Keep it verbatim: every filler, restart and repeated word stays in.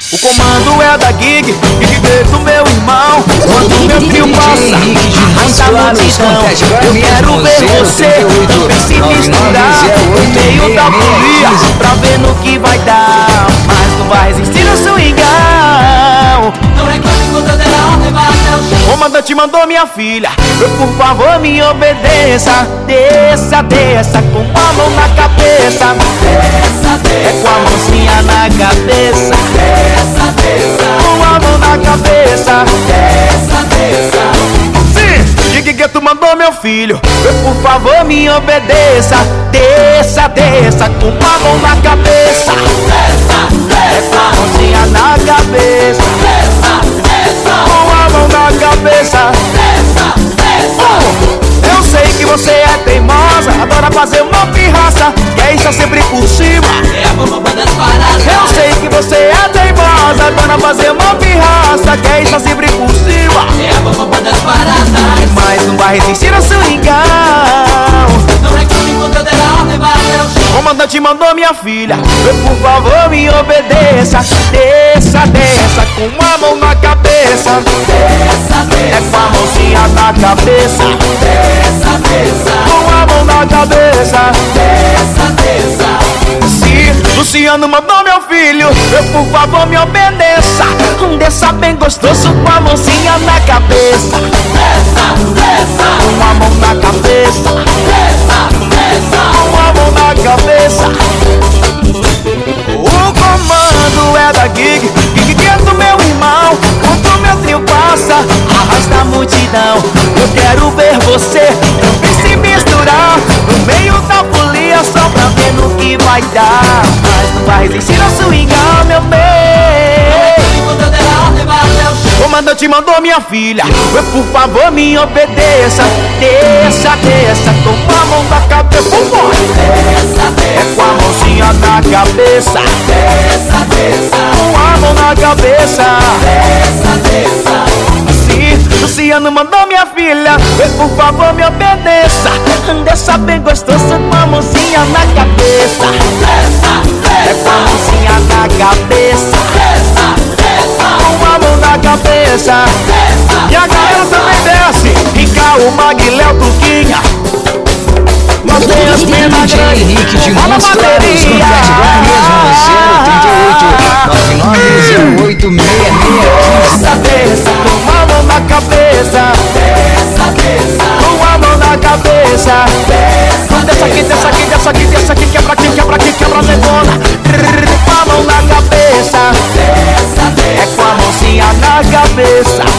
O comando é da Gig, Gig do meu irmão. Quando meu trio passa, arrasta a multidão. Eu quero ver você também se misturar no meio da folia, pra ver no que vai dar. Mas não vai resistir no swingão. Não reclame quando eu der a ordem, vai até o chão. O comandante mandou minha filha, por favor me obedeça. Desça, desça, com a mão na cabeça. Desça, desça, é com a mãozinha na cabeça. Desça, desça, com a mão na cabeça. Desça, desça. Sim, Gig tu mandou meu filho, por favor me obedeça. Desça, desça, com a mão na cabeça. Desça, é com a mãozinha na cabeça. desça, desça, com a mão na cabeça. desça, desça. Eu sei que você é teimosa, adora fazer uma pirraça, quer estar sempre por cima. É a bomba das paradas. Eu sei que você é teimosa, adora fazer uma pirraça, quer estar sempre por cima. É a bomba das paradas. Mas não vai resistir ao swingão. Não reclame quando eu der a ordem, vai até o chão. O comandante mandou minha filha, por favor me obedeça. Desça, desça, com a mão na cabeça. Desça, É desça, com a mãozinha na cabeça. desça, desça, Com a mão na cabeça. desça, desça. Se Luciano mandou meu filho, eu por favor me obedeça. Desça bem gostoso com a mãozinha na cabeça. Desça, desça, Com a mão na cabeça. desça, desça. Com a mão na cabeça. O comando é da Gig, Gig é do meu irmão. Quando meu trio passa, arrasta a multidão. Eu quero ver você também se misturar no meio da folia, só pra ver no que vai dar. Mas não vai resistir ao swingão, meu bem. Quando eu der a ordem, vai até o chão. O comandante mandou minha filha, por favor me obedeça. Desça, desça, com a mão na cabeça. Desça, É desça, com a mãozinha na cabeça. desça, desça, Com a mão na cabeça. desça, desça. Se Luciano mandou minha filha, por favor me obedeça. Desça bem gostoso com a mãozinha na cabeça. Desça, É com a desça, mãozinha na cabeça. desça, desça, Com a mão na cabeça. desça. E a galera também desce. Rica, o Magléo, Tuquinha. Nós temos as penas D J grandes. Henrique de Rola Montes Claros, bateria. contate agora mesmo, zero trinta e oito, nove nove zero oito, seis seis Desça, desça, com a mão na cabeça. Desça, desça, Com a mão na cabeça. Desça aqui, desça aqui, desça aqui, desça aqui. Quebra aqui, quebra aqui, quebra a negona. Com a mão na cabeça. desça, É com a mãozinha na cabeça.